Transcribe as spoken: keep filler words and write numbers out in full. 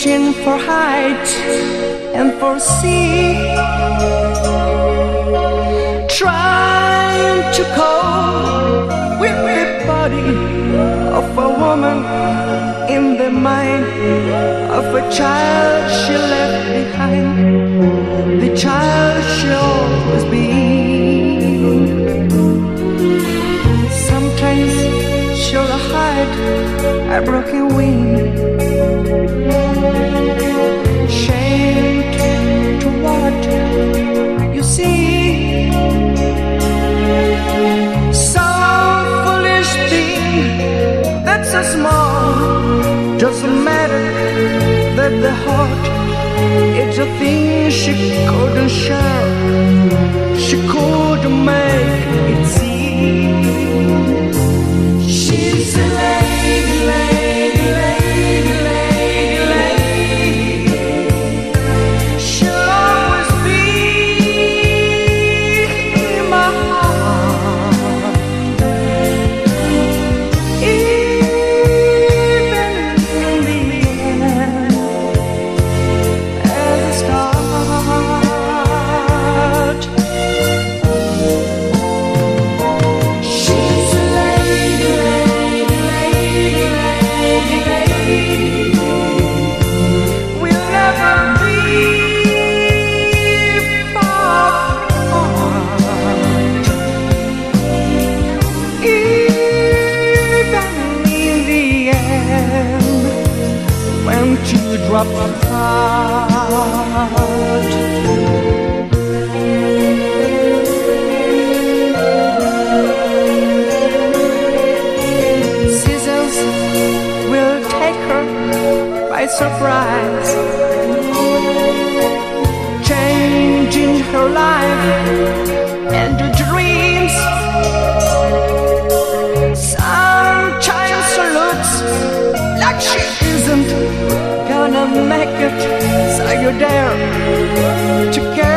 reaching for height and for sea, trying to cope with the body of a woman in the mind of a child she left behind, the child she'll always be. Sometimes she'll hide a broken wing, shamed to what you see. Some foolish thing that's so small doesn't matter, that the heart, it's a thing she couldn't share, she couldn't make it see. She's a lady, lady, lady, lady, lady. She'll always be in my heart, even in the end, as a start. She's a lady, lady, lady, lady, lady. We'll never be far apart, even in the end, when teardrops apart. Seasons will take her by surprise, changing her life into dreams. Sometimes she looks like she isn't gonna make it, so you dare to care